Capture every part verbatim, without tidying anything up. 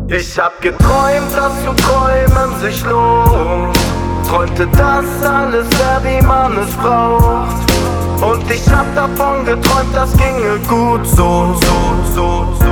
Ich hab geträumt, dass zu träumen sich lohnt. Träumte, dass alles wär, wie man es braucht. Und ich hab davon geträumt, das ginge gut so, so, so, so.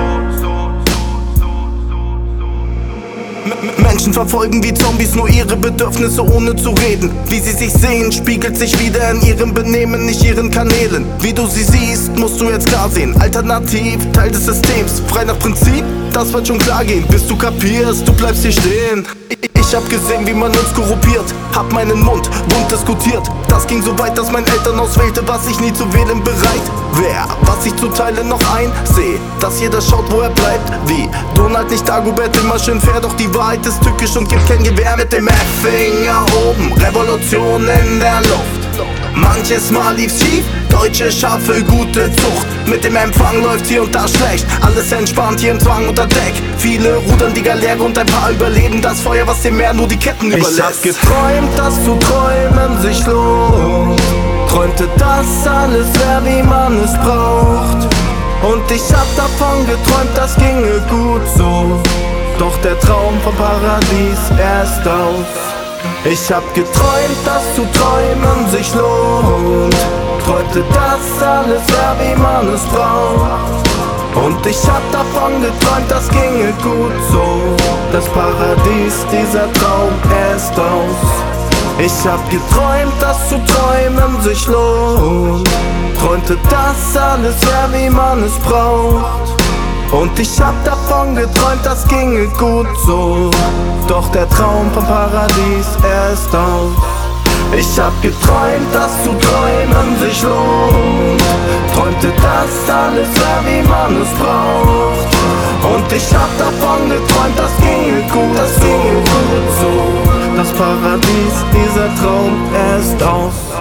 Menschen verfolgen wie Zombies nur ihre Bedürfnisse ohne zu reden. Wie sie sich sehen, spiegelt sich wieder in ihrem Benehmen, nicht ihren Kanälen. Wie du sie siehst, musst du jetzt klar sehen. Alternativ, Teil des Systems, frei nach Prinzip, das wird schon klar gehen. Bis du kapierst, du bleibst hier stehen. Ich hab gesehen, wie man uns korrumpiert, hab meinen Mund wund diskutiert. Das ging so weit, dass mein Elternhaus wählte, was ich nie zu wählen bereit wär. Was ich zu teilen noch einseh, dass jeder schaut, wo er bleibt. Wie Donald, nicht Dagobert, immer schön fair. Doch die Wahrheit ist tückisch und gibt kein Gewehr. Mit dem F-Finger oben, Revolution in der Luft. Manches Mal lief's schief, deutsche Schafe, gute Zucht. Mit dem Empfang läuft hier und da schlecht, alles entspannt, hier im Zwang unter Deck. Viele rudern die Galeere und ein paar überleben das Feuer, was dem Meer nur die Ketten überlässt. Ich hab geträumt, dass zu träumen sich lohnt. Träumte, dass alles wär, wie man es braucht. Und ich hab davon geträumt, das ginge gut so. Doch der Traum vom Paradies, er ist aus. Ich hab geträumt, dass zu träumen sich lohnt. Träumte, dass alles wär, wie man es braucht. Und ich hab davon geträumt, das ginge gut so. Das Paradies, dieser Traum, er ist aus. Ich hab geträumt, dass zu träumen sich lohnt. Träumte, dass alles wär, wie man es braucht. Und ich hab davon geträumt, das ginge gut so. Doch der Traum vom Paradies, er ist aus. Ich hab geträumt, dass zu träumen sich lohnt. Träumte, dass alles wär, wie man es braucht. Und ich hab davon geträumt, das ginge gut, das ginge gut so. Das Paradies, dieser Traum, er ist aus.